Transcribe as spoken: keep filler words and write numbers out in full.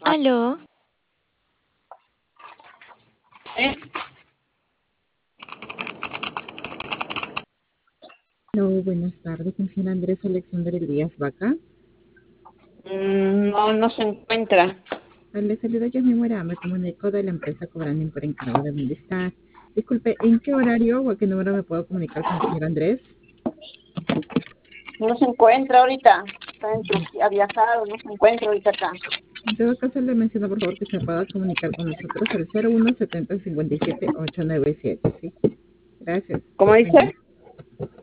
Aló, ¿Eh? Hola, buenas tardes, con señor Andrés Alexander Elías Vaca. Mm, no, no se encuentra. Le saludo yo mismo, me comunico de la empresa Cobranding por encargo de Bienestar. Disculpe, ¿en qué horario o a qué número me puedo comunicar con el señor Andrés? No se encuentra ahorita. Está en Turquía, ha viajado, no se encuentra ahorita acá. En todo caso, le menciono por favor que se pueda comunicar con nosotros al cero uno setenta cincuenta y siete ochocientos noventa y siete, ¿sí? Gracias. ¿Cómo dice?